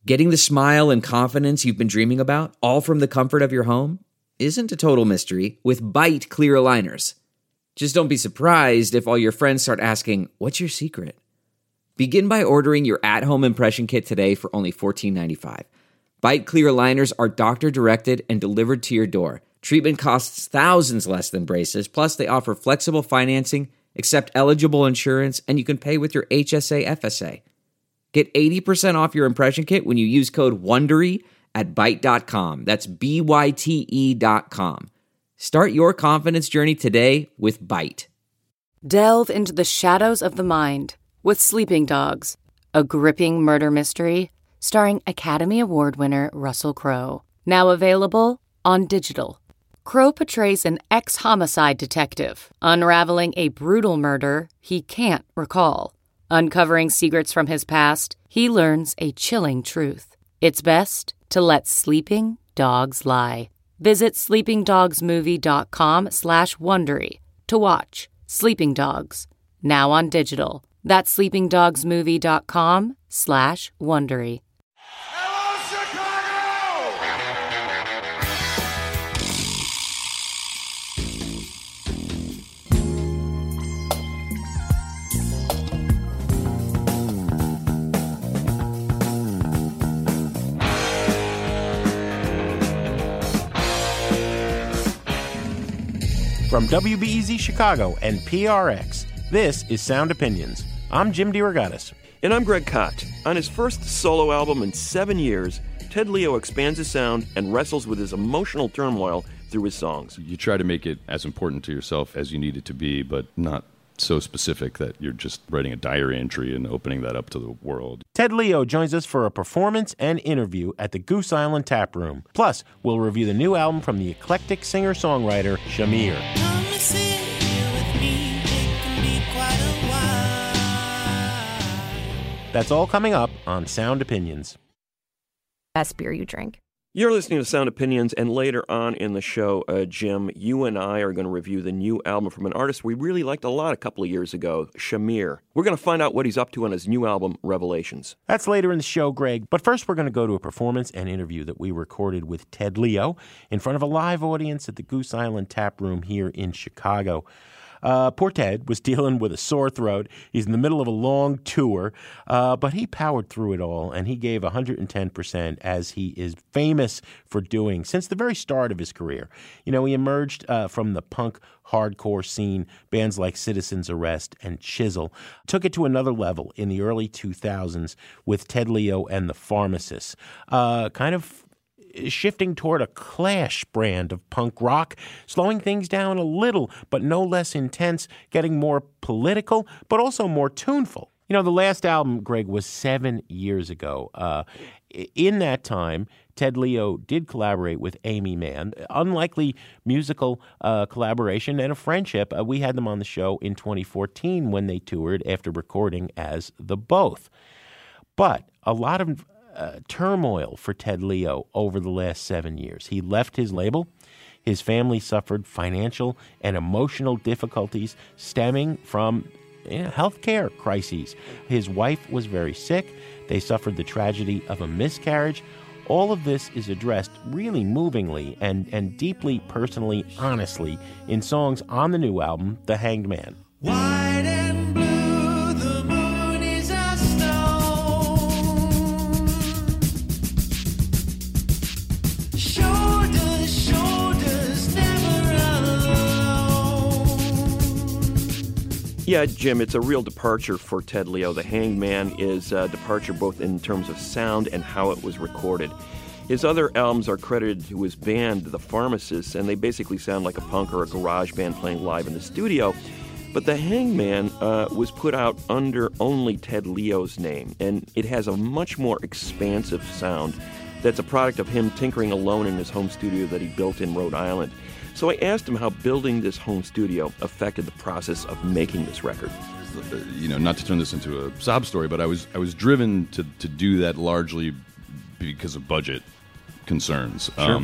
Getting the smile and confidence you've been dreaming about, all from the comfort of your home, isn't a total mystery with Byte clear aligners. Just don't be surprised if all your friends start asking, "What's your secret?" Begin by ordering your at-home impression kit today for only $14.95. Byte clear aligners are doctor-directed and delivered to your door. Treatment costs thousands less than braces, plus they offer flexible financing, accept eligible insurance, and you can pay with your HSA FSA. Get 80% off your impression kit when you use code WONDERY at Byte.com. That's BYTE.com. Start your confidence journey today with Byte. Delve into the shadows of the mind with Sleeping Dogs, a gripping murder mystery starring Academy Award winner Russell Crowe. Now available on digital. Crowe portrays an ex-homicide detective unraveling a brutal murder he can't recall. Uncovering secrets from his past, he learns a chilling truth. It's best to let sleeping dogs lie. Visit sleepingdogsmovie.com/Wondery to watch Sleeping Dogs, now on digital. That's sleepingdogsmovie.com/Wondery. Hello, From WBEZ Chicago and PRX, this is Sound Opinions. I'm Jim DeRogatis. And I'm Greg Kot. On his first solo album in 7 years, Ted Leo expands his sound and wrestles with his emotional turmoil through his songs. You try to make it as important to yourself as you need it to be, but not so specific that you're just writing a diary entry and opening that up to the world. Ted Leo joins us for a performance and interview at the Goose Island Tap Room. Plus, we'll review the new album from the eclectic singer-songwriter Shamir. That's all coming up on Sound Opinions. Best beer you drink. You're listening to Sound Opinions, and later on in the show, Jim, you and I are going to review the new album from an artist we really liked a lot a couple of years ago, Shamir. We're going to find out what he's up to on his new album, Revelations. That's later in the show, Greg. But first, we're going to go to a performance and interview that we recorded with Ted Leo in front of a live audience at the Goose Island Tap Room here in Chicago. Poor Ted was dealing with a sore throat. He's in the middle of a long tour, but he powered through it all, and he gave 110%, as he is famous for doing since the very start of his career. You know, he emerged from the punk hardcore scene, bands like Citizen's Arrest and Chisel, took it to another level in the early 2000s with Ted Leo and the Pharmacists, kind of shifting toward a Clash brand of punk rock, slowing things down a little, but no less intense, getting more political, but also more tuneful. You know, the last album, Greg, was 7 years ago. In that time, Ted Leo did collaborate with Amy Mann. Unlikely musical collaboration and a friendship. We had them on the show in 2014 when they toured after recording as The Both. But a lot of turmoil for Ted Leo over the last 7 years. He left his label. His family suffered financial and emotional difficulties stemming from healthcare crises. His wife was very sick. They suffered the tragedy of a miscarriage. All of this is addressed really movingly and deeply personally, honestly, in songs on the new album, The Hanged Man. White and blue, the moon is a stone. Shoulders, never alone. Yeah, Jim, it's a real departure for Ted Leo. The Hanged Man is a departure both in terms of sound and how it was recorded. His other albums are credited to his band, The Pharmacists, and they basically sound like a punk or a garage band playing live in the studio. But The Hanged Man was put out under only Ted Leo's name, and it has a much more expansive sound that's a product of him tinkering alone in his home studio that he built in Rhode Island. So I asked him how building this home studio affected the process of making this record. You know, not to turn this into a sob story, but I was driven to do that largely because of budget concerns. Sure.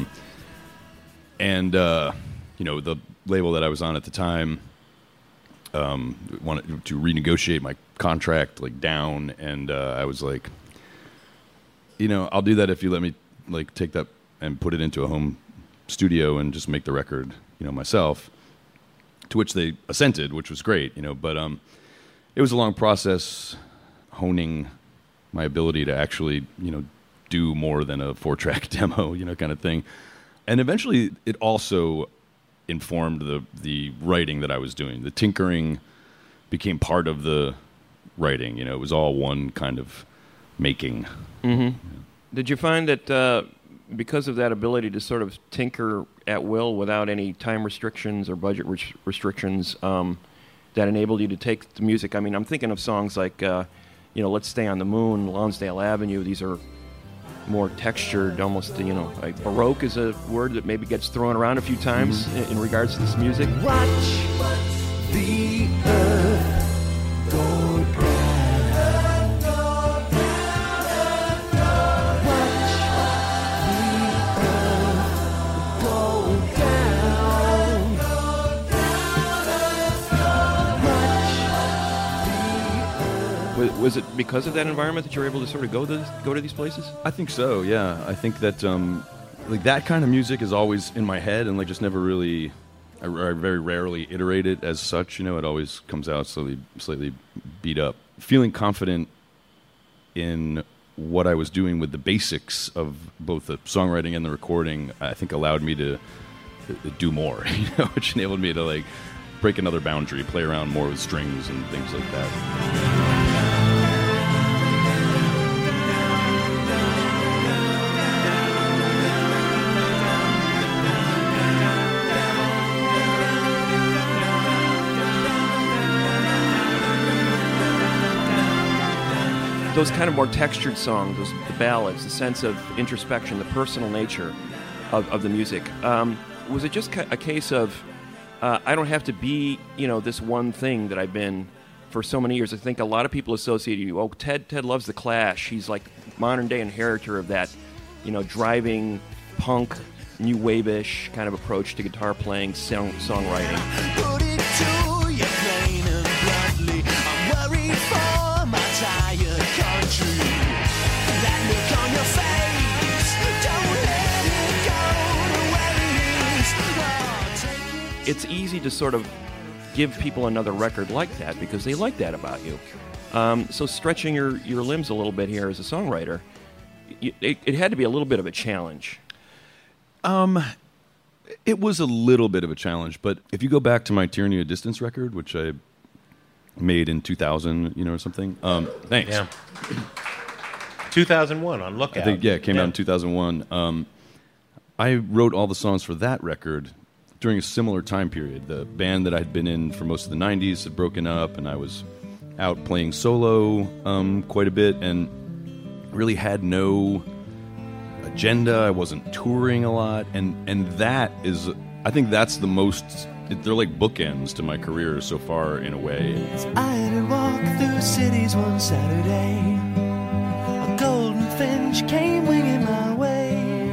You know, the label that I was on at the time wanted to renegotiate my contract down, and I was like, I'll do that if you let me like take that and put it into a home studio and just make the record, myself. To which they assented, which was great, but it was a long process honing my ability to actually, do more than a 4-track demo, kind of thing. And eventually it also informed the writing that I was doing. The tinkering became part of the writing, it was all one kind of making. Mm-hmm. Did you find that because of that ability to sort of tinker at will without any time restrictions or budget restrictions, that enabled you to take the music? I mean, I'm thinking of songs like, Let's Stay on the Moon, Lonsdale Avenue. These are more textured, almost, like Baroque is a word that maybe gets thrown around a few times in regards to this music. Watch the earth go down. Watch the earth go down. Was it because of that environment that you were able to sort of go to these places? I think so, yeah. I think that like that kind of music is always in my head and like just never really, I very rarely iterate it as such, it always comes out slightly beat up. Feeling confident in what I was doing with the basics of both the songwriting and the recording, I think allowed me to do more, which enabled me to like break another boundary, play around more with strings and things like that. Those kind of more textured songs, the ballads, the sense of introspection, the personal nature of the music. Was it just a case of, I don't have to be, this one thing that I've been for so many years? I think a lot of people associate you, Ted loves The Clash. He's like modern day inheritor of that, driving punk, new wave-ish kind of approach to guitar playing, songwriting. Put it to you plain and bluntly, I'm worried for my tired country. That look on your face, don't let it go to where it is. It's easy to sort of give people another record like that because they like that about you. So stretching your limbs a little bit here as a songwriter, it had to be a little bit of a challenge. It was a little bit of a challenge, but if you go back to my Tyranny of Distance record, which I made in 2000, or something. Thanks. Yeah. 2001 on Lookout. I think, it came out in 2001. I wrote all the songs for that record during a similar time period. The band that I'd been in for most of the 90s had broken up, and I was out playing solo quite a bit, and really had no agenda. I wasn't touring a lot, and that is, I think that's the most, they're like bookends to my career so far in a way. I had a walk through cities one Saturday. A golden finch came winging my way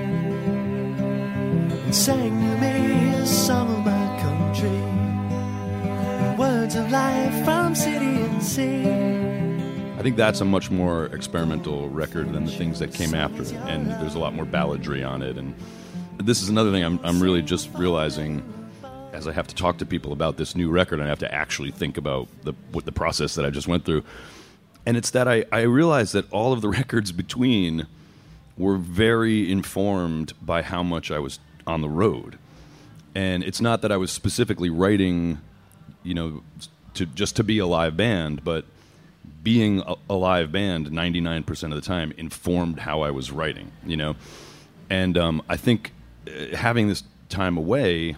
and sang to me a song of my country, words of life from city and sea. I think that's a much more experimental record than the things that came after it, and there's a lot more balladry on it. And this is another thing I'm really just realizing as I have to talk to people about this new record, and I have to actually think about the process that I just went through. And it's that I realized that all of the records between were very informed by how much I was on the road. And it's not that I was specifically writing, to be a live band, but being a live band 99% of the time informed how I was writing, And I think having this time away,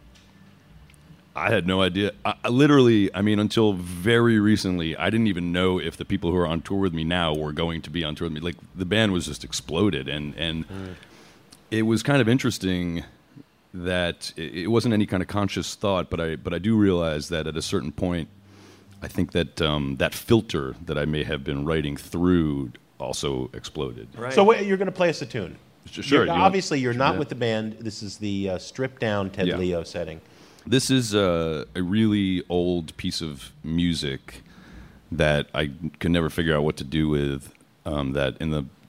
I had no idea. Until very recently, I didn't even know if the people who are on tour with me now were going to be on tour with me. Like, the band was just exploded, and it was kind of interesting that it wasn't any kind of conscious thought, but I do realize that at a certain point, I think that that filter that I may have been writing through also exploded. Right. So you're going to play us a tune. Sure. Obviously, you're not that. with the band. This is the stripped-down Ted Leo setting. This is a really old piece of music that I could never figure out what to do with, that in the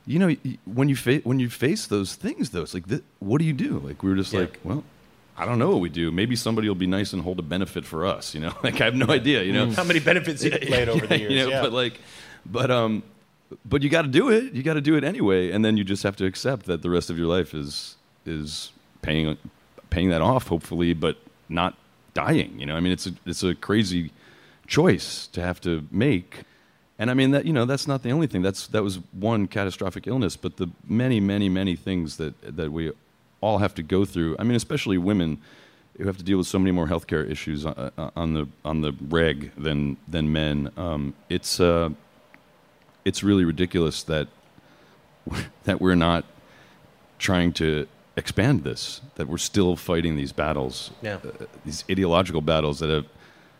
you know, when you face those things, though, it's like, what do you do? Like, we were just like, well, I don't know what we do. Maybe somebody will be nice and hold a benefit for us, you know? Like, I have no idea, you know? How many benefits you've played over the years, you know, But you got to do it. You got to do it anyway, and then you just have to accept that the rest of your life is paying that off, hopefully, but not dying. You know, I mean, it's a crazy choice to have to make, and I mean that, you know, that's not the only thing. That was one catastrophic illness, but the many things that we all have to go through. I mean, especially women who have to deal with so many more healthcare issues on the reg than men. It's really ridiculous that we're not trying to expand this, that we're still fighting these battles, these ideological battles that have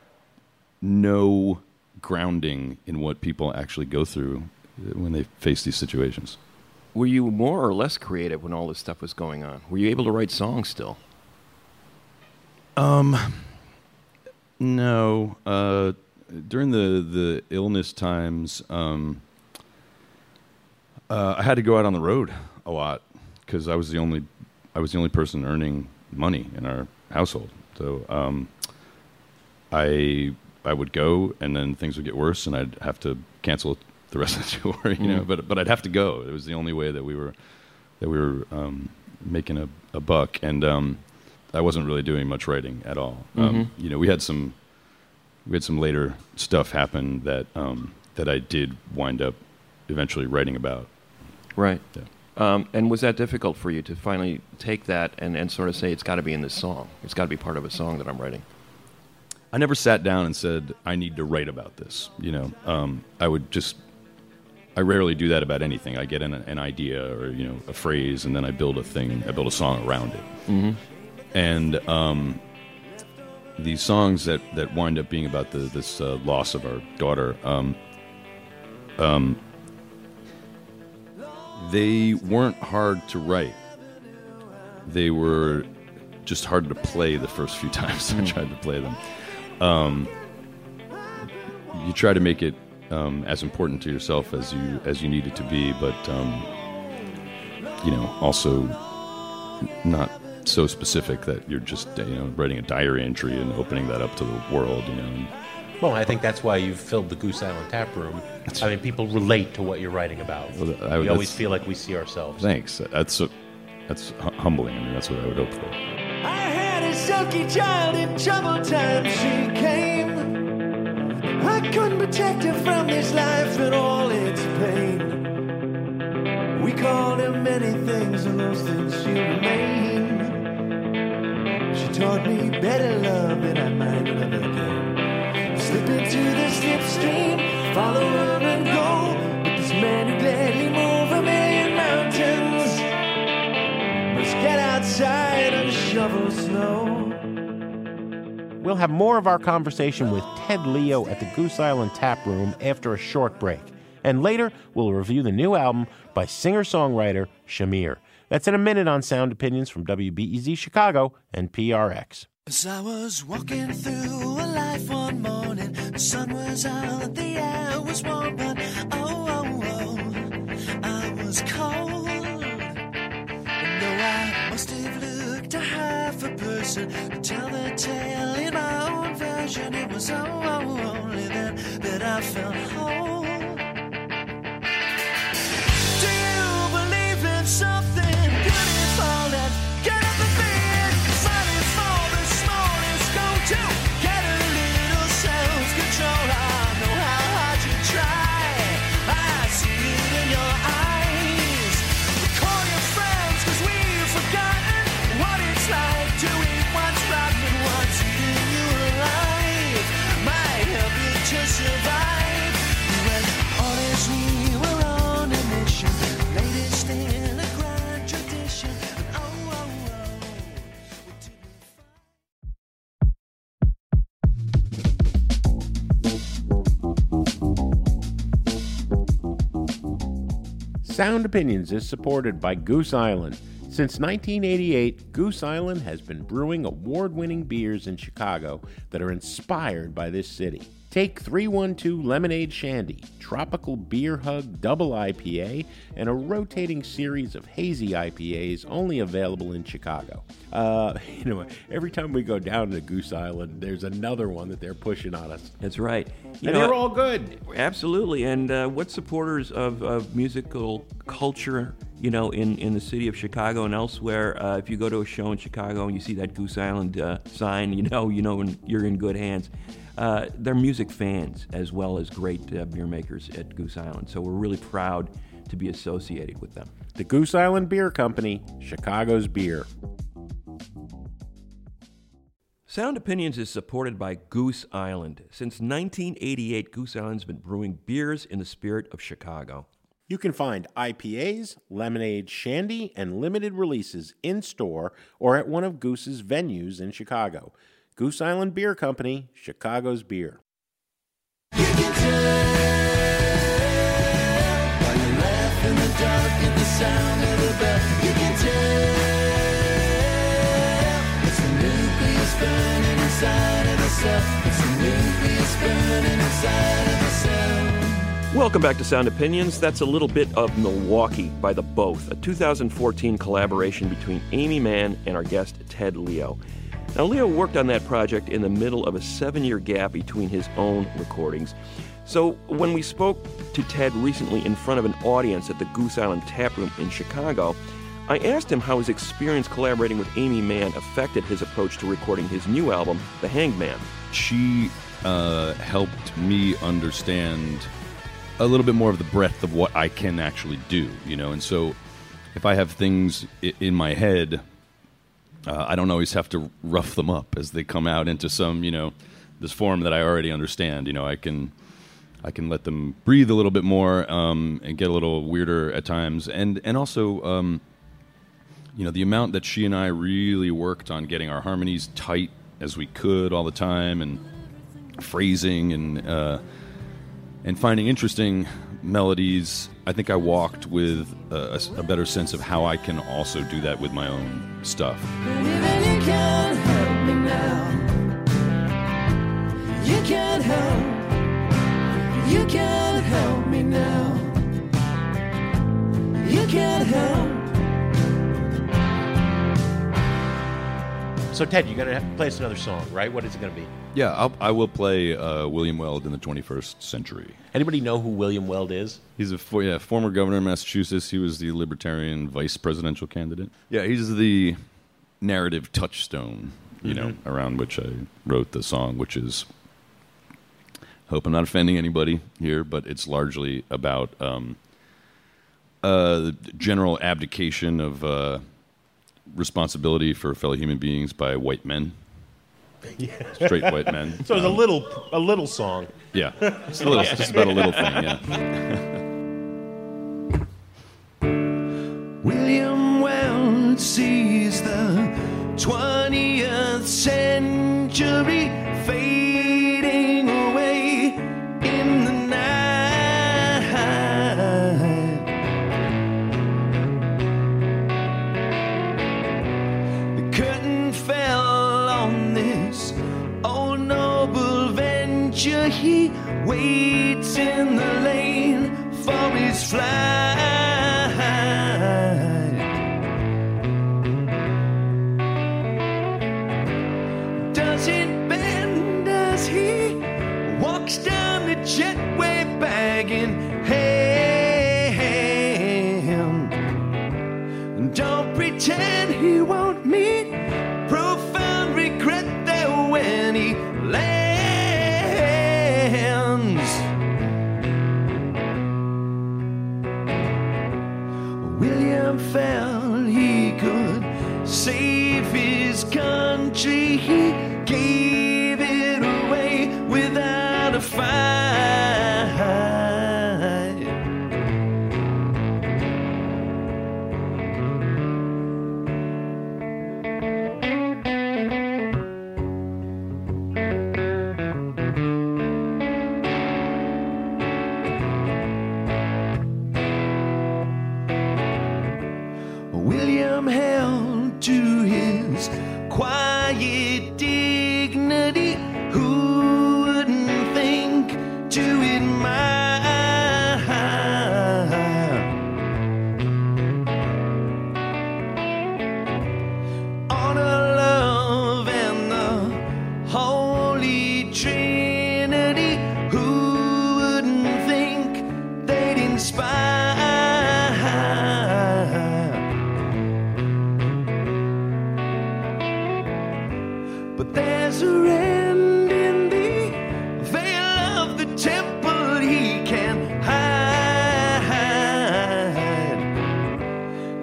no grounding in what people actually go through when they face these situations. Were you more or less creative when all this stuff was going on? Were you able to write songs still? No. During the illness times, I had to go out on the road a lot because I was the only person earning money in our household. So I would go, and then things would get worse, and I'd have to cancel the rest of the tour. You know, but I'd have to go. It was the only way that we were making a buck, and I wasn't really doing much writing at all. You know, we had some later stuff happen that I did wind up eventually writing about. Right. Yeah. And was that difficult for you to finally take that and sort of say, it's got to be in this song? It's got to be part of a song that I'm writing? I never sat down and said, I need to write about this. You know, I rarely do that about anything. I get an idea or, you know, a phrase, and then I build a song around it. Mm-hmm. And these songs that wind up being about this loss of our daughter, they weren't hard to write. They were just hard to play the first few times I tried to play them. You try to make it as important to yourself as you need it to be, but you know, also not so specific that you're just, you know, writing a diary entry and opening that up to the world, you know. Well, I think that's why you've filled the Goose Island Tap Room. I mean, people relate to what you're writing about. We always feel like we see ourselves. Thanks. That's humbling. I mean, that's what I would hope for. I had a sulky child in troubled times. She came. I couldn't protect her from this life and all its pain. We called her many things, and those things she remain. She taught me better love than I might ever again. Slip into the slipstream, follow her and go. But this man who gladly move a million mountains must get outside and shovel snow. We'll have more of our conversation with Ted Leo at the Goose Island Tap Room after a short break. And later, we'll review the new album by singer-songwriter Shamir. That's in a minute on Sound Opinions from WBEZ Chicago and PRX. As I was walking through a life one morning, the sun was out, the air was warm, but I was cold. And though I must have looked a half a person to tell the tale in my own version, it was only then that I felt whole. Do you believe in something beautiful that's gonna be big? Fighting for the smallest goal to get a little self-control. I know how hard you try. I see it in your eyes. Call your friends, 'cause we've forgotten what it's like to eat what's rotten and what's eating you alive. Might help you to survive. When orders we were on a mission, latest in a grand tradition. Sound Opinions is supported by Goose Island. Since 1988, Goose Island has been brewing award-winning beers in Chicago that are inspired by this city. Take 312 Lemonade Shandy, Tropical Beer Hug Double IPA, and a rotating series of hazy IPAs only available in Chicago. Every time we go down to Goose Island, there's another one that they're pushing on us. That's right. And they're all good. Absolutely. And what supporters of musical culture, in the city of Chicago and elsewhere, if you go to a show in Chicago and you see that Goose Island sign, you know when you're in good hands. They're music fans as well as great beer makers at Goose Island. So we're really proud to be associated with them. The Goose Island Beer Company, Chicago's beer. Sound Opinions is supported by Goose Island. Since 1988, Goose Island's been brewing beers in the spirit of Chicago. You can find IPAs, lemonade, shandy, and limited releases in-store or at one of Goose's venues in Chicago. Goose Island Beer Company, Chicago's beer. You can tell while you laugh in the dark at the sound of the bell. You can tell it's the nucleus burning inside of the cell. It's the nucleus burning inside of the cell. Welcome back to Sound Opinions. That's a little bit of Milwaukee by The Both, a 2014 collaboration between Amy Mann and our guest Ted Leo. Now, Leo worked on that project in the middle of a 7-year gap between his own recordings. So when we spoke to Ted recently in front of an audience at the Goose Island Tap Room in Chicago, I asked him how his experience collaborating with Amy Mann affected his approach to recording his new album, The Hanged Man. She helped me understand a little bit more of the breadth of what I can actually do, and so if I have things in my head, I don't always have to rough them up as they come out into some, this form that I already understand. I can let them breathe a little bit more and get a little weirder at times. And also, the amount that she and I really worked on getting our harmonies tight as we could all the time, and phrasing and finding interesting melodies. I think I walked with a better sense of how I can also do that with my own stuff. And even you can't help me now. You can't help. You can't help me now. You can't help. So, Ted, you got to play us another song, right? What is it going to be? Yeah, I will play William Weld in the 21st Century. Anybody know who William Weld is? He's a former governor of Massachusetts. He was the Libertarian vice presidential candidate. Yeah, he's the narrative touchstone, around which I wrote the song, which is, hope I'm not offending anybody here, but it's largely about the general abdication of responsibility for fellow human beings by white men. Yeah. Straight white men. So it's a little song. Yeah, it's just about a little thing. Yeah. William Weld sees the 20th century fading away in the night. The curtain fell on this old noble venture. He waits in the lane for his flight. Does it bend as he walks down the jetway bagging ham? Don't pretend he won't meet profound regret there when he lands. William felt he could save his country. He gave it away without a fight. William held to his quiet dignity. Who wouldn't think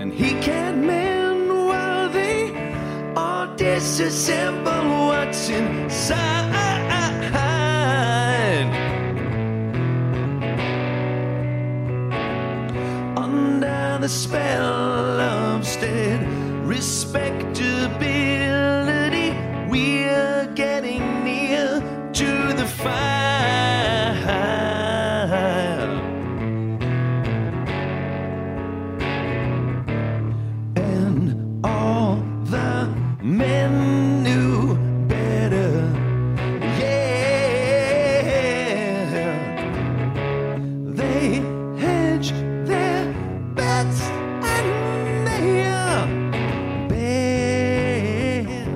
and he can mend while they all disassemble what's inside. Under the spell of stead respectability, we're getting near to the fire. And all the men knew better, yeah. They hedged their bets and they are bad.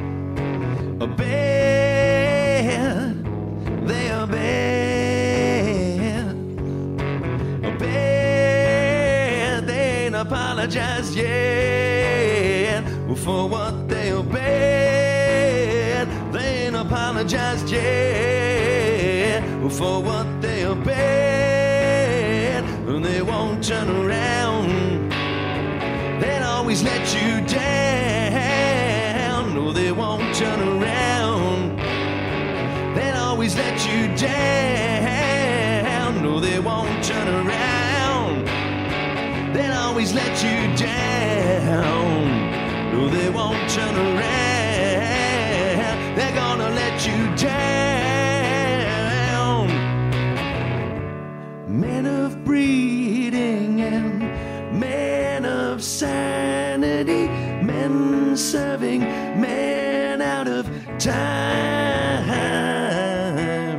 They are bad. They ain't apologized yet for what they are bad. They ain't apologized yet for what they are bad. They won't turn around. They'll always let you down. No, they won't turn around. They'll always let you down. No, they won't turn around. They'll always let you down. No, they won't turn around. They're gonna let you down. Men of breeding and men of sanity, men serving men out of time,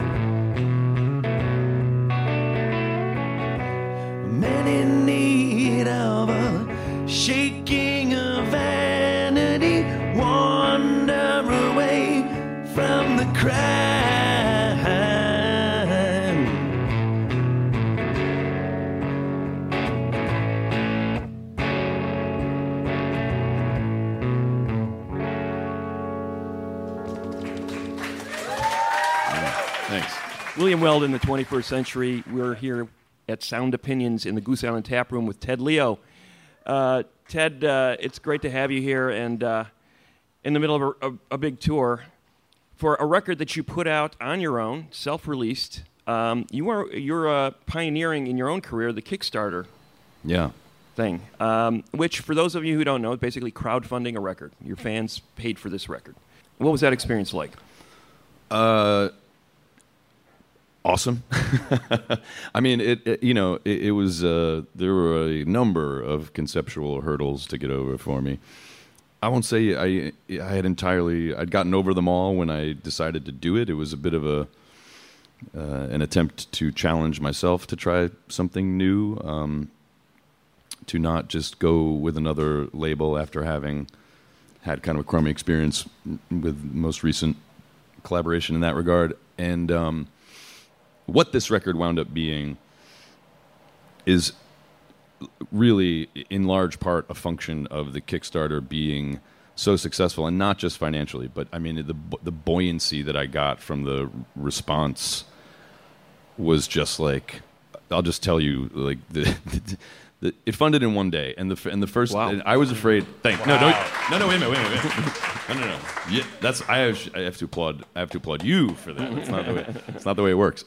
men in need of a shaking of vanity, wander away from the crime. Thanks. William Weld in the 21st Century. We're here at Sound Opinions in the Goose Island Tap Room with Ted Leo. Ted, it's great to have you here, and in the middle of a big tour for a record that you put out on your own, self-released. You're pioneering in your own career the Kickstarter thing, which, for those of you who don't know, is basically crowdfunding a record. Your fans paid for this record. What was that experience like? Awesome. I mean, it was, there were a number of conceptual hurdles to get over for me. I won't say I'd gotten over them all when I decided to do it. It was a bit of an attempt to challenge myself to try something new, to not just go with another label after having had kind of a crummy experience with most recent collaboration in that regard. And what this record wound up being is really, in large part, a function of the Kickstarter being so successful, and not just financially, but I mean the buoyancy that I got from the response was just like, I'll just tell you, like it funded in one day, and the first, wow. I was afraid. Thank wow. No, wait a minute. No. Yeah, I have to applaud you for that. It's not the way it works.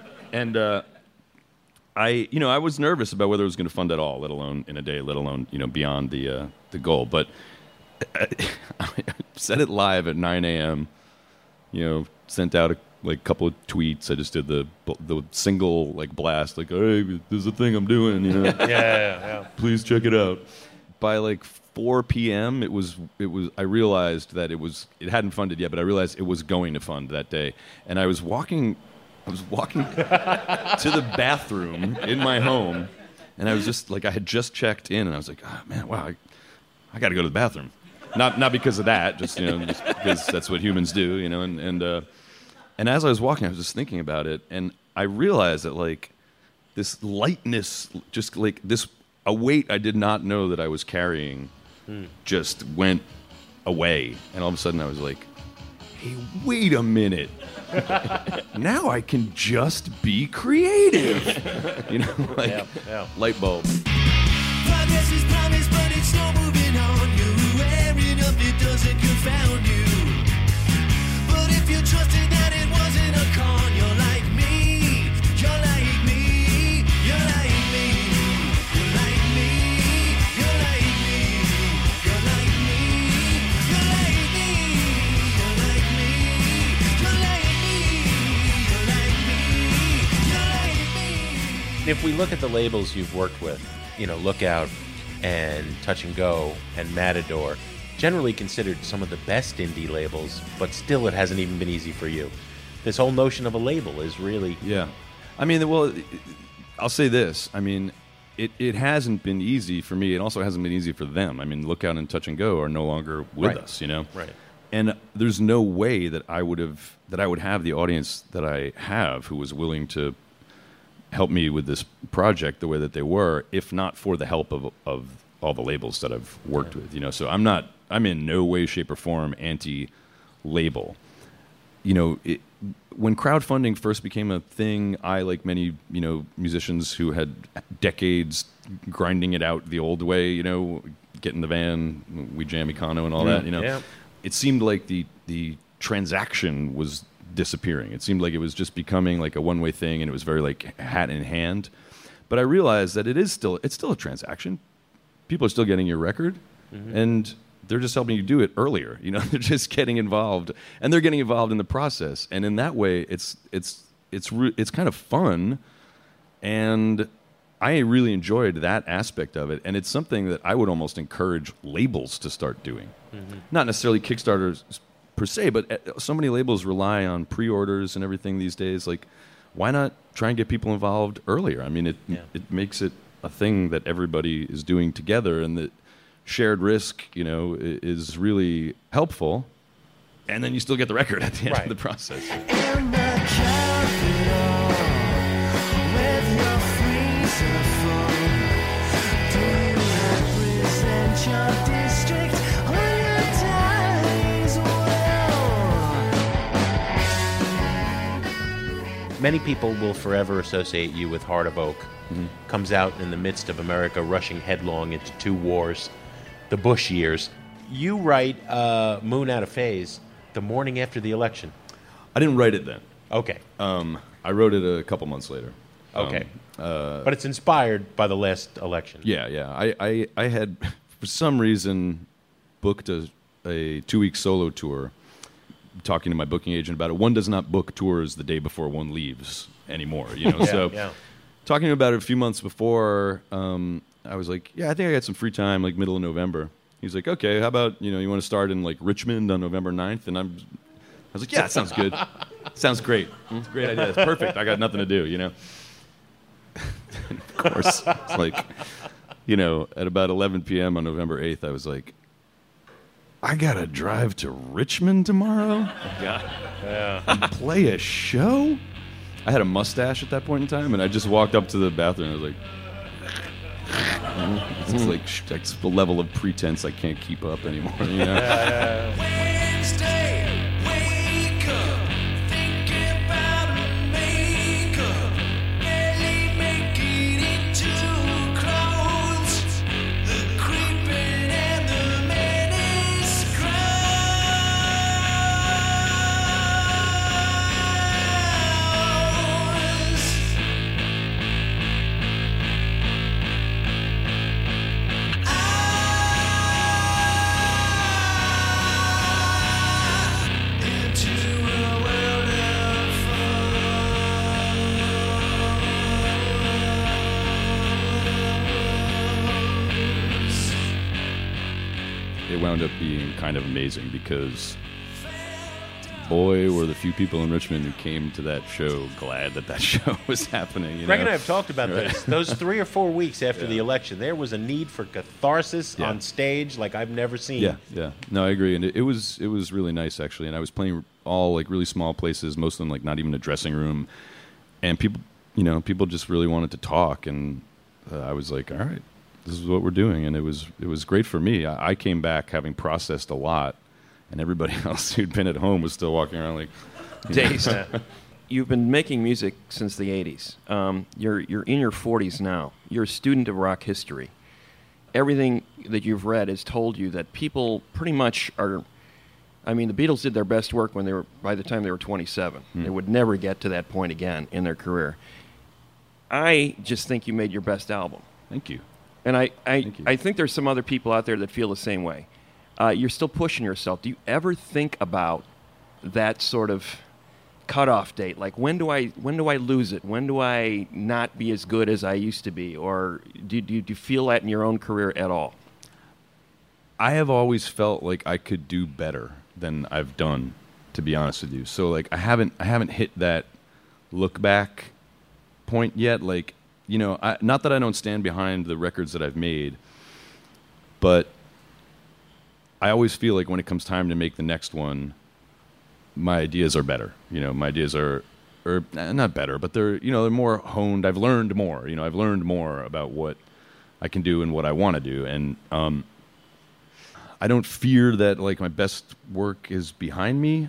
I was nervous about whether it was going to fund at all, let alone in a day, let alone beyond the goal. But I said it live at 9 a.m. Sent out a couple of tweets. I just did the single blast, hey, there's a thing I'm doing. Yeah. Please check it out. By 4 p.m. it was. I realized that it hadn't funded yet, but I realized it was going to fund that day. And I was walking to the bathroom in my home, and I was just I had just checked in, and I was like, oh, man, wow, I got to go to the bathroom. Not because of that, just just because that's what humans do, And as I was walking, I was just thinking about it, and I realized that this lightness, just this a weight I did not know that I was carrying, just went away, and all of a sudden I was like, hey, wait a minute. Now I can just be creative. Light bulb. Progress is promised. If we look at the labels you've worked with, Lookout and Touch and Go and Matador, generally considered some of the best indie labels, but still it hasn't even been easy for you. This whole notion of a label is really... Yeah. I mean, well, I'll say this. I mean, it hasn't been easy for me. It also hasn't been easy for them. I mean, Lookout and Touch and Go are no longer with us, Right. And there's no way that I would have the audience that I have who was willing to help me with this project the way that they were, if not for the help of all the labels that I've worked with. So I'm in no way, shape, or form anti-label. When crowdfunding first became a thing, I, like many musicians who had decades grinding it out the old way, get in the van, we jam Econo and all that, it seemed like the transaction was disappearing. It seemed like it was just becoming like a one-way thing, and it was very like hat in hand. But I realized that it's still a transaction. People are still getting your record, and they're just helping you do it earlier. They're just getting involved, and they're getting involved in the process. And in that way, it's kind of fun, and I really enjoyed that aspect of it. And it's something that I would almost encourage labels to start doing, not necessarily Kickstarters per se, but so many labels rely on pre-orders and everything these days. Like, why not try and get people involved earlier? I mean, it makes it a thing that everybody is doing together, and that shared risk, is really helpful. And then you still get the record at the end of the process. In the capital, with your freezer full, do you represent your district or your daddy's will? Many people will forever associate you with Heart of Oak. Comes out in the midst of America rushing headlong into two wars, the Bush years. You write Moon Out of Phase the morning after the election. I didn't write it then. Okay. I wrote it a couple months later. Okay. But it's inspired by the last election. Yeah. I had, for some reason, booked a 2-week solo tour, talking to my booking agent about it. One does not book tours the day before one leaves anymore, Talking about it a few months before, I was like, I think I got some free time, like middle of November. He's like, okay, how about, you want to start in like Richmond on November 9th? And I was like, yeah, that sounds good. Sounds great. It's a great idea. It's perfect. I got nothing to do, Of course, it's like, at about 11 p.m. on November 8th, I was like, I got to drive to Richmond tomorrow? And play a show? I had a mustache at that point in time, and I just walked up to the bathroom, and I was like, it's like it's the level of pretense I can't keep up anymore. Wednesday, wake up, thinking about makeup, barely make it into clothes, the creeping and the menace It wound up being kind of amazing because, boy, were the few people in Richmond who came to that show glad that show was happening. Greg and I have talked about this. Those 3 or 4 weeks after the election, there was a need for catharsis on stage like I've never seen. Yeah. No, I agree. And it was really nice, actually. And I was playing all like really small places, most of them like not even a dressing room. And people just really wanted to talk. And I was like, all right, this is what we're doing. And it was great for me. I came back having processed a lot, and everybody else who'd been at home was still walking around like dazed. You've been making music since the 80s. You're in your 40s now. You're a student of rock history. Everything that you've read has told you that people pretty much are... I mean, the Beatles did their best work by the time they were 27. They would never get to that point again in their career. I just think you made your best album. Thank you. And I you. think there's some other people out there that feel the same way. You're still pushing yourself. Do you ever think about that sort of cutoff date? Like, when do I lose it? When do I not be as good as I used to be? Or do you feel that in your own career at all? I have always felt like I could do better than I've done, to be honest with you. So like I haven't hit that look back point yet. Like, you know, not that I don't stand behind the records that I've made, but I always feel like when it comes time to make the next one, my ideas are better. You know, my ideas are not better, but they're more honed. I've learned more. You know, I've learned more about what I can do and what I want to do, and I don't fear that like my best work is behind me.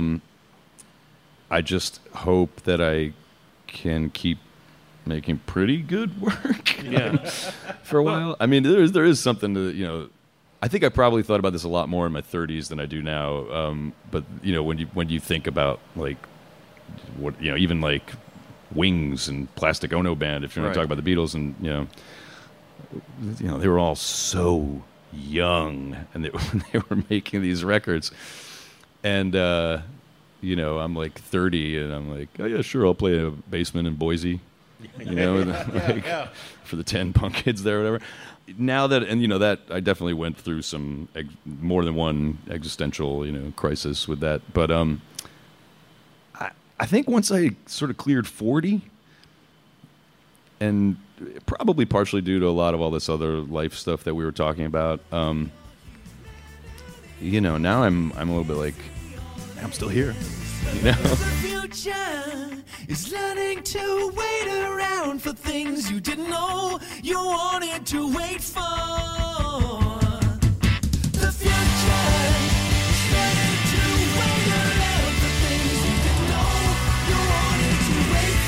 I just hope that I can keep making pretty good work for a while. I mean, there is something to, you know, I think I probably thought about this a lot more in my 30s than I do now. But you know, when you think about like what, you know, even like Wings and Plastic Ono Band, if you're going to talk about the Beatles, and you know, they were all so young, and when they were making these records, and you know, I'm like 30, and I'm like, oh yeah, sure, I'll play a basement in Boise, you know, for the 10 punk kids there, or whatever. Now that, and you know, that I definitely went through some more than one existential, you know, crisis with that, but I think once I sort of cleared 40, and probably partially due to a lot of all this other life stuff that we were talking about, you know, now I'm a little bit like, I'm still here, you know. The future is learning to wait around for things you didn't know you wanted to wait for. The future is learning to wait around for things you didn't know you wanted to wait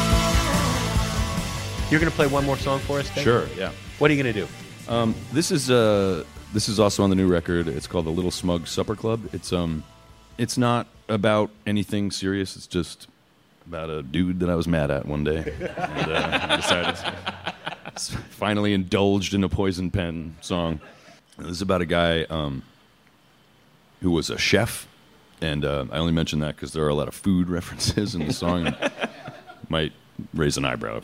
for. You're going to play one more song for us, Dave? Sure, yeah. What are you going to do? This is also on the new record. It's called The Little Smug Supper Club. It's not about anything serious. It's just about a dude that I was mad at one day. And I decided finally indulged in a Poison Pen song. And this is about a guy who was a chef. And I only mention that because there are a lot of food references in the song. And might raise an eyebrow.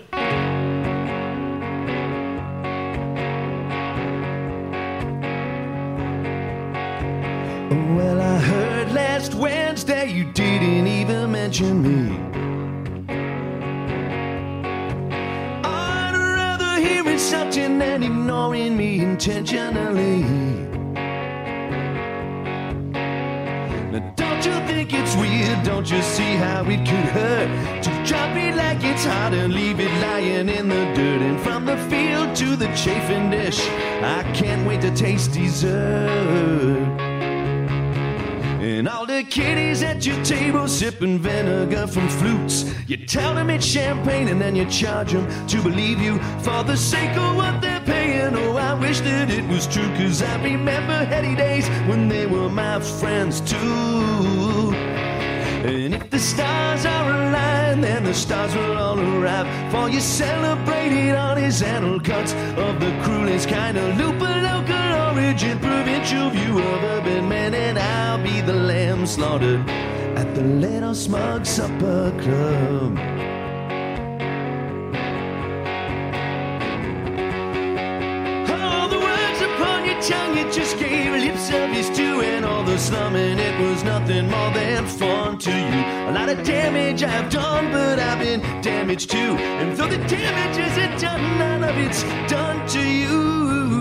Well, I heard last Wednesday you didn't even mention me. I'd rather hear insulting than ignoring me intentionally. Now, don't you think it's weird? Don't you see how it could hurt? To drop it like it's hot and leave it lying in the dirt. And from the field to the chafing dish, I can't wait to taste dessert. And all the kiddies at your table sipping vinegar from flutes. You tell them it's champagne and then you charge them to believe you for the sake of what they're paying. Oh, I wish that it was true, cause I remember heady days when they were my friends too. And if the stars are aligned, then the stars will all arrive. For you celebrated on his annual cuts of the cruelest kind of loop, a local origin, provincial view of urban men. And I'll be the lamb slaughtered at the Little Smug Supper Club. All the words upon your tongue, you just gave lip service to, and all the slumming, it was nothing more than fun to you. A lot of damage I've done, but I've been damaged too. And though the damage isn't done, none of it's done to you.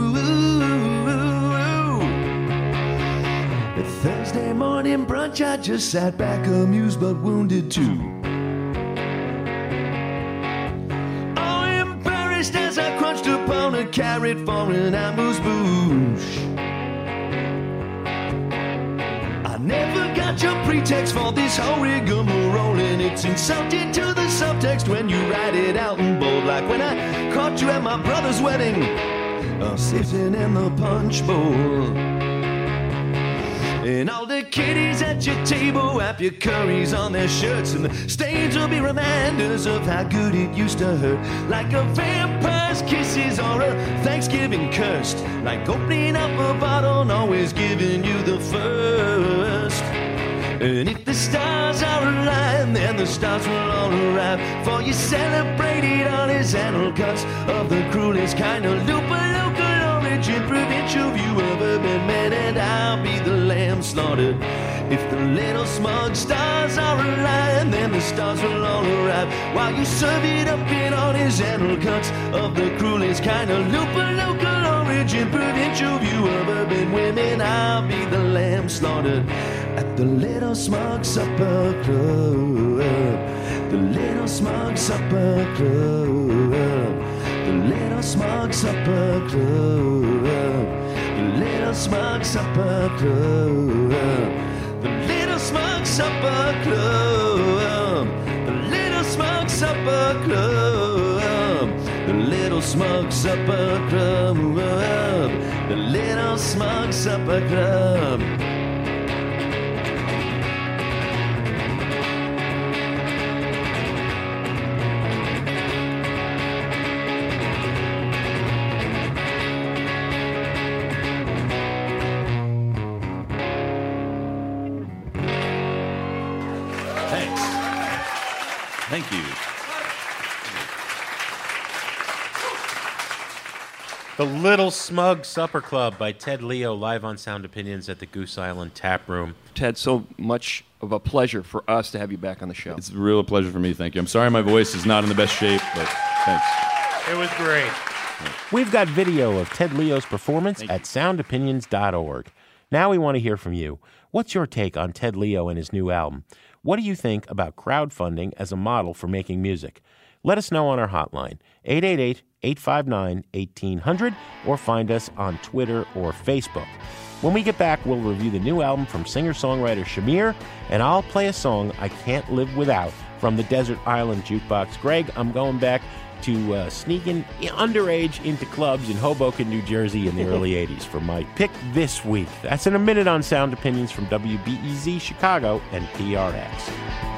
At Thursday morning brunch, I just sat back amused but wounded too. Oh, embarrassed as I crunched upon a carrot for an amuse-bouche. I never got your pretext for this whole rigmarole, and it's insulting to the subtext when you write it out in bold. Like when I caught you at my brother's wedding, sitting in the punch bowl. And all the kiddies at your table wipe your curries on their shirts, and the stains will be reminders of how good it used to hurt. Like a vampire's kisses or a Thanksgiving cursed. Like opening up a bottle and always giving you the first. And if the stars are aligned, then the stars will all arrive. For you celebrated on his annual cuts of the cruelest kind of local origin, provincial view of urban men, and I'll be the lamb slaughtered. If the little smug stars are aligned, then the stars will all arrive. While you serve it up in on his annual cuts of the cruelest kind of local origin, provincial view of urban women, I'll be the lamb slaughtered at the Little Smug Supper Club. The Little Smug Supper Club. The Little Smug Supper Club. The Little Smug Supper Club. The Little Smug Supper Club. The Little Smug Supper Club. The Little Smug Supper Club. The Little Smug Supper Club. Thank you. The Little Smug Supper Club by Ted Leo, live on Sound Opinions at the Goose Island Tap Room. Ted, so much of a pleasure for us to have you back on the show. It's a real pleasure for me. Thank you. I'm sorry my voice is not in the best shape, but thanks. It was great. We've got video of Ted Leo's performance at soundopinions.org. Now we want to hear from you. What's your take on Ted Leo and his new album? What do you think about crowdfunding as a model for making music? Let us know on our hotline, 888-859-1800, or find us on Twitter or Facebook. When we get back, we'll review the new album from singer-songwriter Shamir, and I'll play a song I can't live without from the Desert Island Jukebox. Greg, I'm going back to sneaking underage into clubs in Hoboken, New Jersey in the early 80s for my pick this week. That's in a minute on Sound Opinions from WBEZ Chicago and PRX.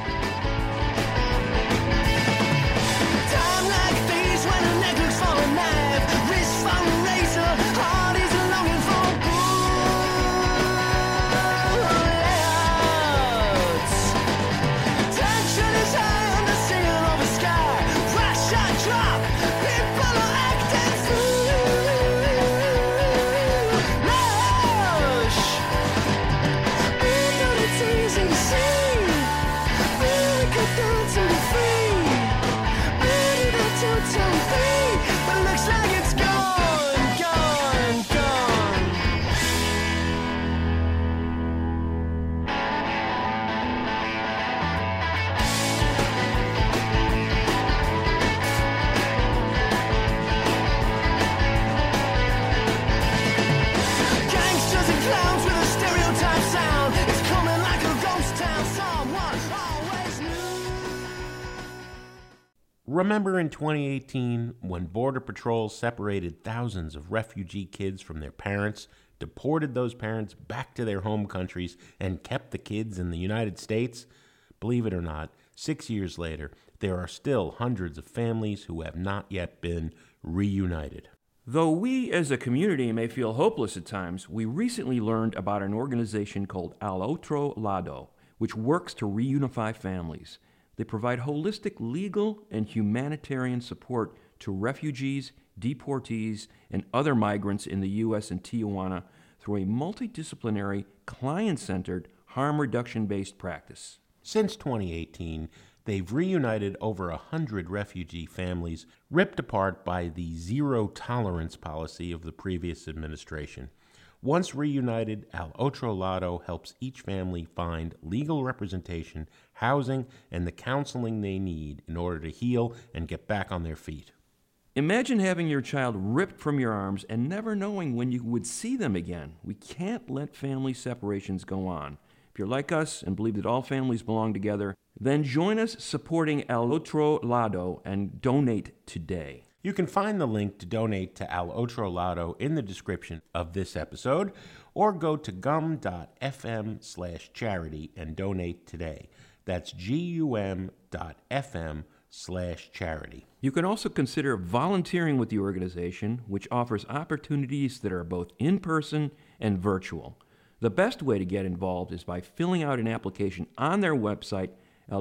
Remember in 2018 when Border Patrol separated thousands of refugee kids from their parents, deported those parents back to their home countries, and kept the kids in the United States? Believe it or not, 6 years later, there are still hundreds of families who have not yet been reunited. Though we as a community may feel hopeless at times, we recently learned about an organization called Al Otro Lado, which works to reunify families. They provide holistic legal and humanitarian support to refugees, deportees, and other migrants in the U.S. and Tijuana through a multidisciplinary, client-centered, harm reduction-based practice. Since 2018, they've reunited over 100 refugee families ripped apart by the zero-tolerance policy of the previous administration. Once reunited, Al Otro Lado helps each family find legal representation, housing, and the counseling they need in order to heal and get back on their feet. Imagine having your child ripped from your arms and never knowing when you would see them again. We can't let family separations go on. If you're like us and believe that all families belong together, then join us supporting Al Otro Lado and donate today. You can find the link to donate to Al Otro Lado in the description of this episode, or go to gum.fm/charity and donate today. That's gum.fm/charity. You can also consider volunteering with the organization, which offers opportunities that are both in person and virtual. The best way to get involved is by filling out an application on their website,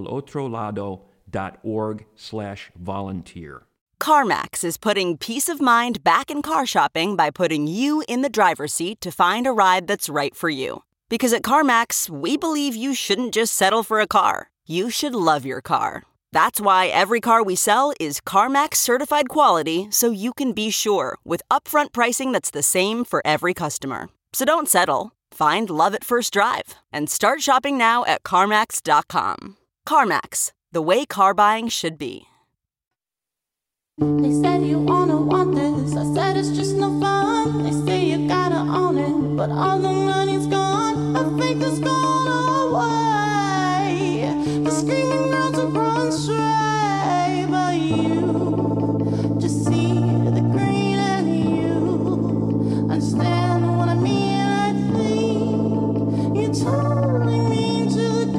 elotrolado.org/volunteer. CarMax is putting peace of mind back in car shopping by putting you in the driver's seat to find a ride that's right for you. Because at CarMax, we believe you shouldn't just settle for a car. You should love your car. That's why every car we sell is CarMax certified quality, so you can be sure with upfront pricing that's the same for every customer. So don't settle. Find love at first drive and start shopping now at CarMax.com. CarMax, the way car buying should be. They said you wanna want this, I said it's just no fun. They say you gotta own it, but all the money's gone. I think it's gone away. The screaming girls are growing stray, but you just see the green and you understand what I mean. I think you totally mean to the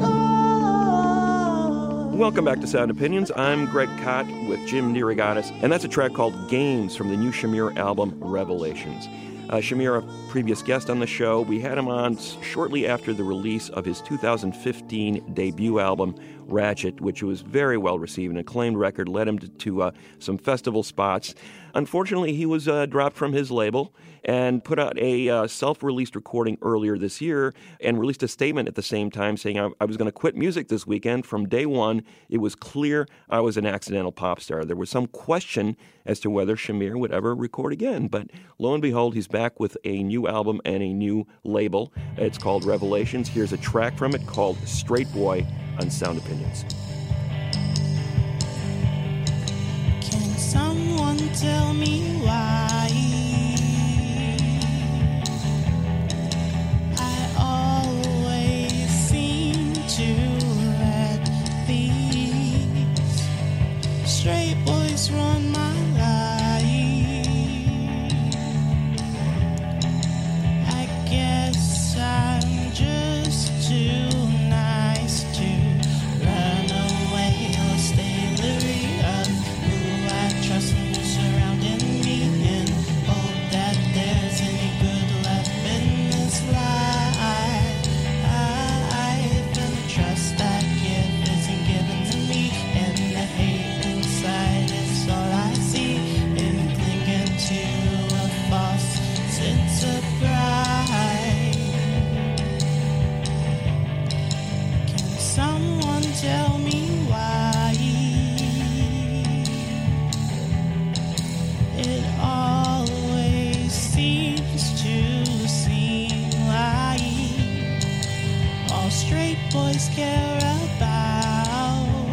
core. Welcome back to Sound Opinions. I'm Greg Kot with Jim DeRogatis, and that's a track called Games from the new Shamir album, Revelations. Shamir, a previous guest on the show, we had him on shortly after the release of his 2015 debut album, Ratchet, which was very well received, an acclaimed record, led him to some festival spots. Unfortunately, he was dropped from his label and put out a self-released recording earlier this year and released a statement at the same time saying, I was going to quit music this weekend. From day one, it was clear I was an accidental pop star. There was some question as to whether Shamir would ever record again, but lo and behold, he's back with a new album and a new label. It's called Revelations. Here's a track from it called Straight Boy on Sound Opinions. Can someone tell me why I always seem to let these straight boys run my life? I guess I'm just too nice to run away or stay leery of who I trust and who's surrounding me, and hope that there's any good left in this life. And the trust that gift isn't given to me, and the hate inside is all I see, and clinging to a false sense of pride. Can someone tell me why it always seems to seem like all straight boys care about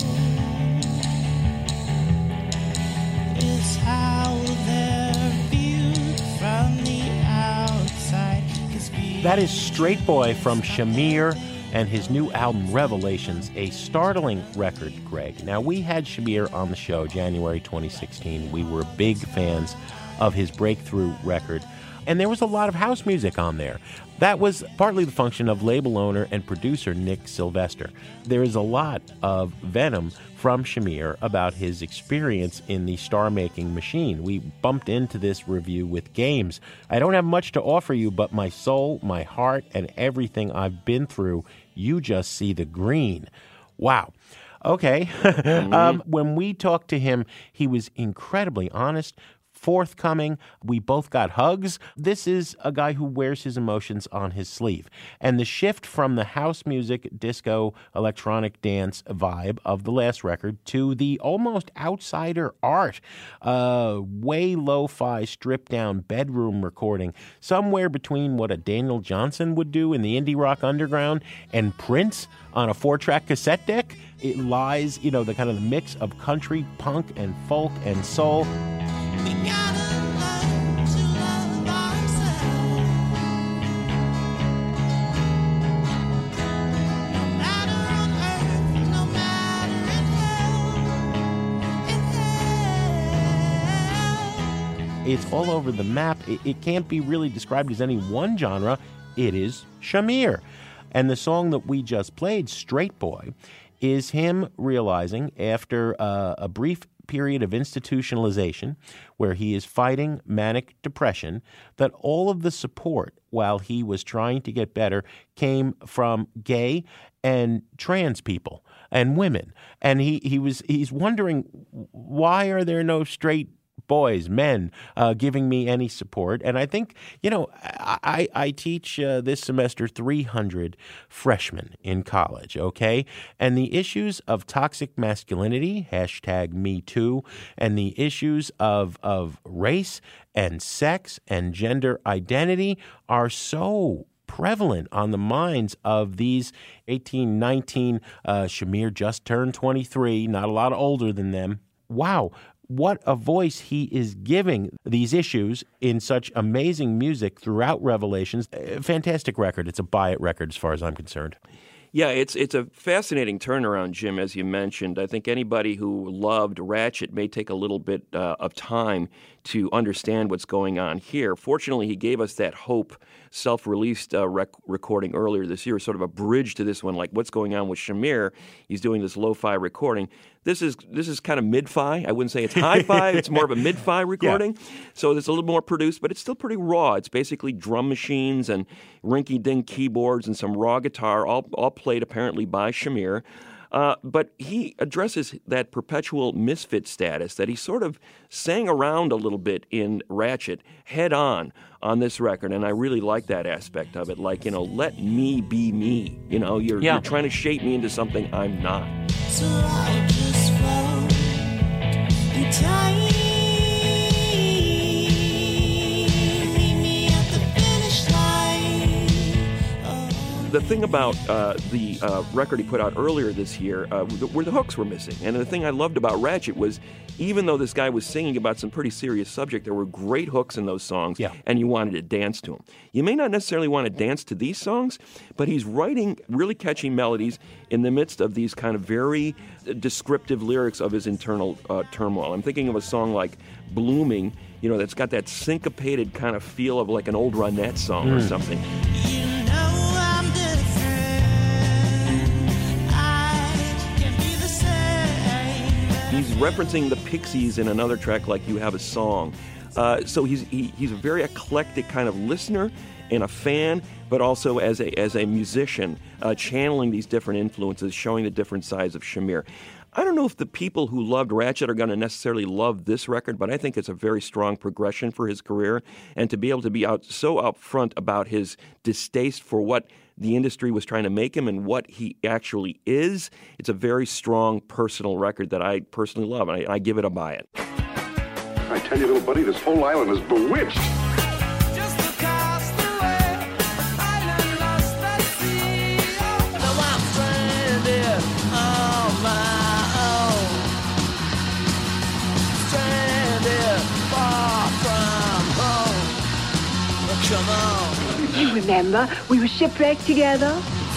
is how they're viewed from the outside? 'Cause That is Straight Boy from Shamir and his new album, Revelations, a startling record, Greg. Now, we had Shamir on the show January 2016. We were big fans of his breakthrough record, and there was a lot of house music on there. That was partly the function of label owner and producer Nick Sylvester. There is a lot of venom from Shamir about his experience in the star-making machine. We bumped into this review with Games. I don't have much to offer you, but my soul, my heart, and everything I've been through, you just see the green. Wow. Okay. When we talked to him, he was incredibly honest, forthcoming. We both got hugs. This is a guy who wears his emotions on his sleeve. And the shift from the house music, disco, electronic dance vibe of the last record to the almost outsider art, way lo-fi, stripped-down bedroom recording, somewhere between what a Daniel Johnson would do in the indie rock underground and Prince on a 4-track cassette deck. It lies, the kind of the mix of country, punk, and folk and soul. we gotta learn to love ourselves. No matter on earth, no matter in hell. It's all over the map. It can't be really described as any one genre. It is Shamir. And the song that we just played, Straight Boy, is him realizing after a brief period of institutionalization where he is fighting manic depression, that all of the support while he was trying to get better came from gay and trans people and women. And he's wondering, why are there no straight boys, men, giving me any support? And I think, I teach this semester 300 freshmen in college, okay? And the issues of toxic masculinity, #MeToo, and the issues of race and sex and gender identity are so prevalent on the minds of these 18, 19, Shamir just turned 23, not a lot older than them. Wow. What a voice he is giving these issues in such amazing music throughout Revelations. Fantastic record. It's a buy-it record as far as I'm concerned. Yeah, it's a fascinating turnaround, Jim, as you mentioned. I think anybody who loved Ratchet may take a little bit of time to understand what's going on here. Fortunately, he gave us that Hope self-released recording earlier this year, sort of a bridge to this one, like what's going on with Shamir. He's doing this lo-fi recording. This is kind of mid-fi. I wouldn't say it's hi-fi. It's more of a mid-fi recording. Yeah. So it's a little more produced, but it's still pretty raw. It's basically drum machines and rinky-dink keyboards and some raw guitar, all played apparently by Shamir. But he addresses that perpetual misfit status that he sort of sang around a little bit in Ratchet head on this record, and I really like that aspect of it. Like, let me be me. You're trying to shape me into something I'm not. So I'll just float in time. Meet me at the finish line. The thing about the record he put out earlier this year where the hooks were missing. And the thing I loved about Ratchet was, even though this guy was singing about some pretty serious subject, there were great hooks in those songs, and you wanted to dance to them. You may not necessarily want to dance to these songs, but he's writing really catchy melodies in the midst of these kind of very descriptive lyrics of his internal turmoil. I'm thinking of a song like Blooming, that's got that syncopated kind of feel of like an old Ronette song or something. He's referencing the Pixies in another track, like You Have a Song. So he's a very eclectic kind of listener and a fan, but also as a musician, channeling these different influences, showing the different sides of Shamir. I don't know if the people who loved Ratchet are going to necessarily love this record, but I think it's a very strong progression for his career. And to be able to be so upfront about his distaste for what the industry was trying to make him and what he actually is, it's a very strong personal record that I personally love, and I give it a buy it. I tell you, little buddy, this whole island is bewitched. Just across the way, island lost at sea. Now I'm stranded on my own. Stranded far from home. Oh, come on. You remember, we were shipwrecked together.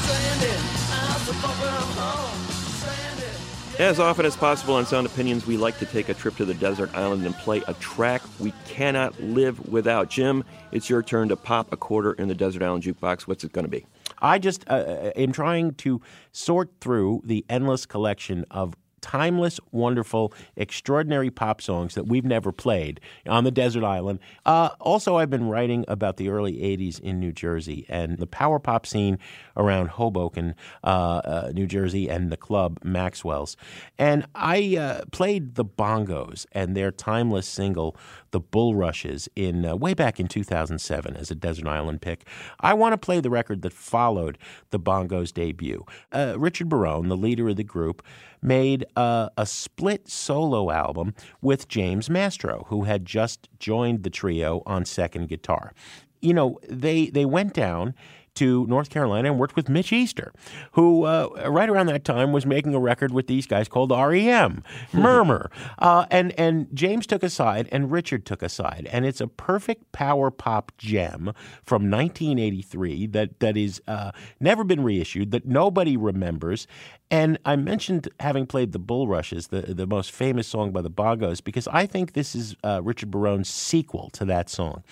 As often as possible on Sound Opinions, we like to take a trip to the desert island and play a track we cannot live without. Jim, it's your turn to pop a quarter in the Desert Island Jukebox. What's it going to be? I just am trying to sort through the endless collection of timeless, wonderful, extraordinary pop songs that we've never played on the desert island. Also, I've been writing about the early 80s in New Jersey and the power pop scene around Hoboken, New Jersey, and the club Maxwell's. And I played the Bongos and their timeless single, The Bulrushes, way back in 2007 as a desert island pick. I want to play the record that followed the Bongos' debut. Richard Barone, the leader of the group, made a split solo album with James Mastro, who had just joined the trio on second guitar. They went down to North Carolina and worked with Mitch Easter, who right around that time was making a record with these guys called R.E.M., Murmur. And James took a side and Richard took a side. And it's a perfect power pop gem from 1983 that is never been reissued, that nobody remembers. And I mentioned having played the Bulrushes, the most famous song by the Bongos, because I think this is Richard Barone's sequel to that song.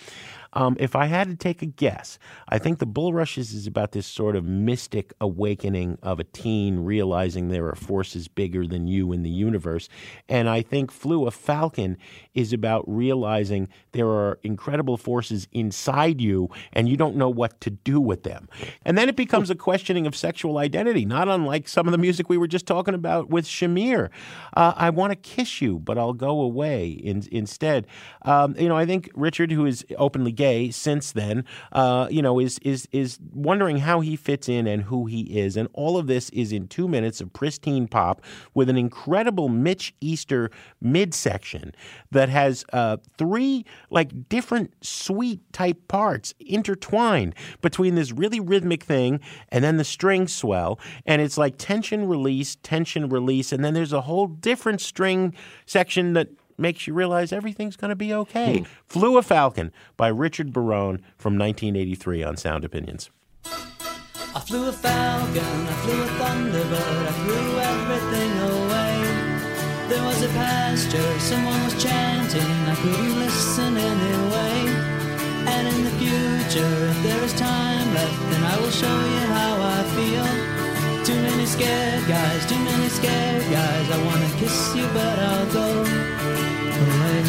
If I had to take a guess, I think the Bulrushes is about this sort of mystic awakening of a teen realizing there are forces bigger than you in the universe. And I think Flew a Falcon is about realizing there are incredible forces inside you and you don't know what to do with them. And then it becomes a questioning of sexual identity, not unlike some of the music we were just talking about with Shamir. I want to kiss you, but I'll go away instead. I think Richard, who is openly gay since then, is wondering how he fits in and who he is. And all of this is in 2 minutes of pristine pop with an incredible Mitch Easter midsection that has 3 different sweet type parts intertwined between this really rhythmic thing and then the string swell. And it's like tension, release, and then there's a whole different string section that makes you realize everything's going to be okay. Flew a Falcon by Richard Barone from 1983 on Sound Opinions. I flew a falcon, I flew a thunderbird, I threw everything away. There was a pasture, someone was chanting, I couldn't listen anyway. And in the future, if there is time left, then I will show you how I feel. Too many scared guys, I wanna kiss you but I'll go away.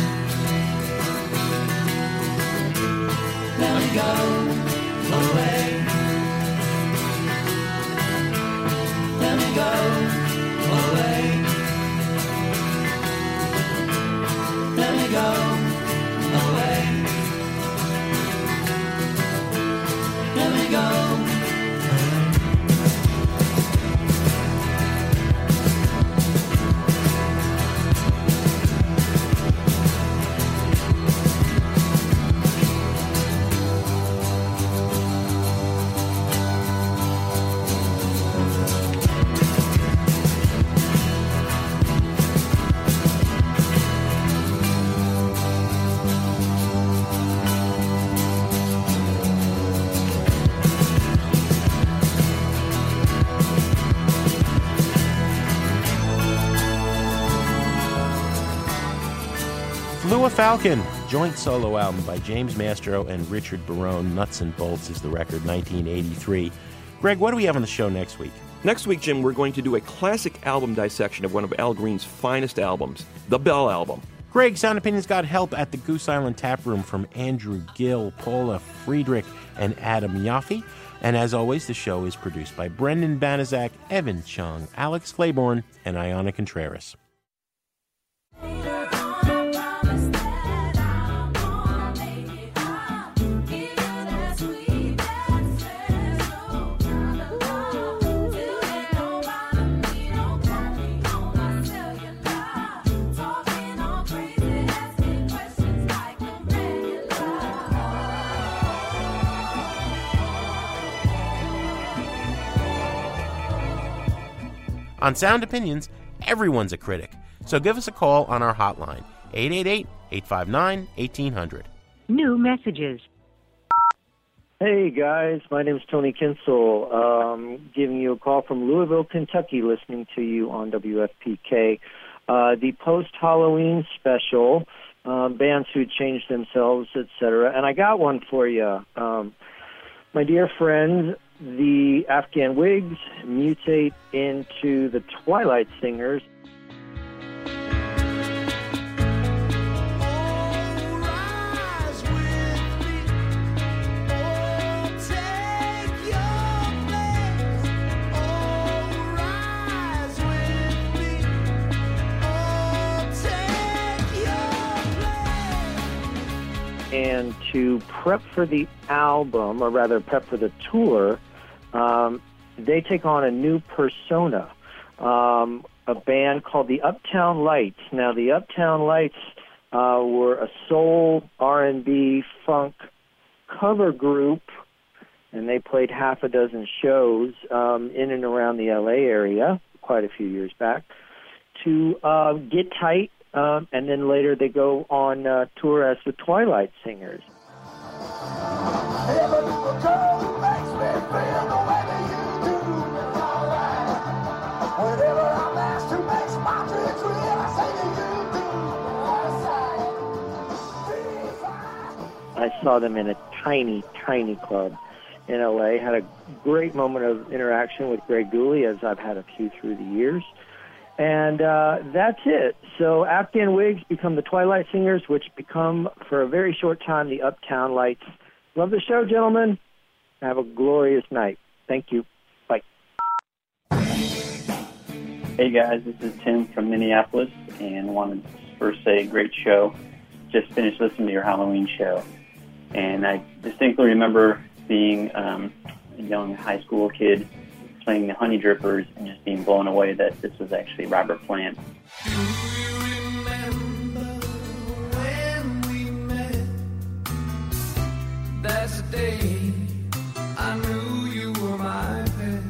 Let me go away. Let me go away. Let me go away. Let me go. Flew a Falcon, joint solo album by James Mastro and Richard Barone. Nuts and Bolts is the record, 1983. Greg, what do we have on the show next week? Next week, Jim, we're going to do a classic album dissection of one of Al Green's finest albums, the Bell Album. Greg, Sound Opinions got help at the Goose Island Tap Room from Andrew Gill, Paula Friedrich, and Adam Yaffe. And as always, the show is produced by Brendan Banaszak, Evan Chung, Alex Claiborne, and Ayanna Contreras. On Sound Opinions, everyone's a critic. So give us a call on our hotline, 888-859-1800. New messages. Hey, guys. My name is Tony Kinsel. Giving you a call from Louisville, Kentucky, listening to you on WFPK. The post-Halloween special, bands who changed themselves, etc. And I got one for you. My dear friends, the Afghan Whigs mutate into the Twilight Singers. And to prep for the album, or rather prep for the tour, they take on a new persona, a band called the Uptown Lights. Now, the Uptown Lights were a soul, R&B, funk cover group, and they played half a dozen shows in and around the L.A. area quite a few years back to get tight, and then later they go on tour as the Twilight Singers. I saw them in a tiny, tiny club in L.A. Had a great moment of interaction with Greg Dooley, as I've had a few through the years. And that's it. So Afghan Wigs become the Twilight Singers, which become, for a very short time, the Uptown Lights. Love the show, gentlemen. Have a glorious night. Thank you. Bye. Hey, guys. This is Tim from Minneapolis, and wanted to first say great show. Just finished listening to your Halloween show. And I distinctly remember being a young high school kid playing the Honey Drippers and just being blown away that this was actually Robert Plant. Do you remember when we met? That's the day I knew you were my pet.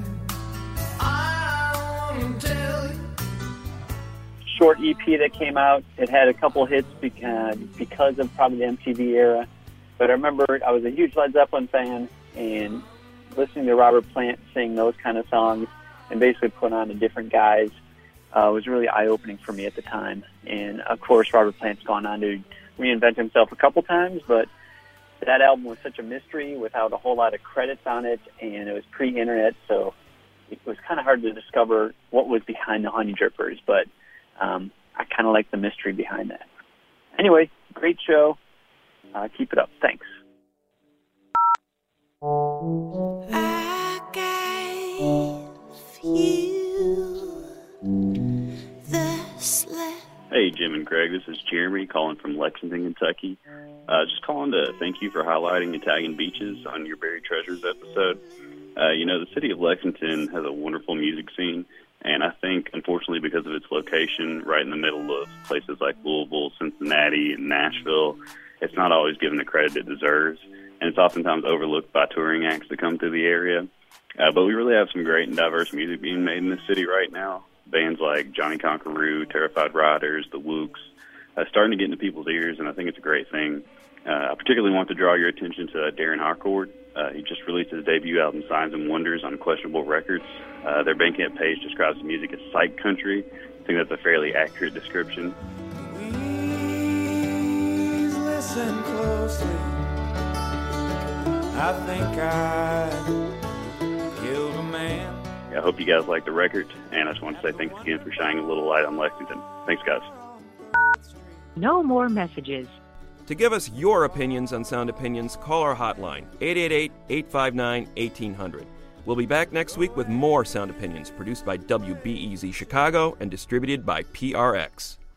I want to tell you. Short EP that came out. It had a couple hits because of probably the MTV era. But I remember I was a huge Led Zeppelin fan, and listening to Robert Plant sing those kind of songs and basically put on a different guise was really eye-opening for me at the time. And, of course, Robert Plant's gone on to reinvent himself a couple times, but that album was such a mystery without a whole lot of credits on it, and it was pre-internet, so it was kind of hard to discover what was behind the Honey Drippers, but I kind of like the mystery behind that. Anyway, great show. Keep it up. Thanks. I gave you the slip. Hey, Jim and Greg, this is Jeremy calling from Lexington, Kentucky. Just calling to thank you for highlighting Italian beaches on your Buried Treasures episode. The city of Lexington has a wonderful music scene, and I think, unfortunately, because of its location right in the middle of places like Louisville, Cincinnati, and Nashville, it's not always given the credit it deserves, and it's oftentimes overlooked by touring acts that come through the area. But we really have some great and diverse music being made in this city right now. Bands like Johnny Conqueroo, Terrified Riders, The Wooks, starting to get into people's ears, and I think it's a great thing. I particularly want to draw your attention to Darren Harcourt. He just released his debut album, Signs and Wonders, on Questionable Records. Their Bandcamp page describes the music as psych country. I think that's a fairly accurate description. Please listen closely. I think I killed a man. I hope you guys like the record, and I just want to say thanks again for shining a little light on Lexington. Thanks, guys. No more messages. To give us your opinions on Sound Opinions, call our hotline, 888-859-1800. We'll be back next week with more Sound Opinions, produced by WBEZ Chicago and distributed by PRX.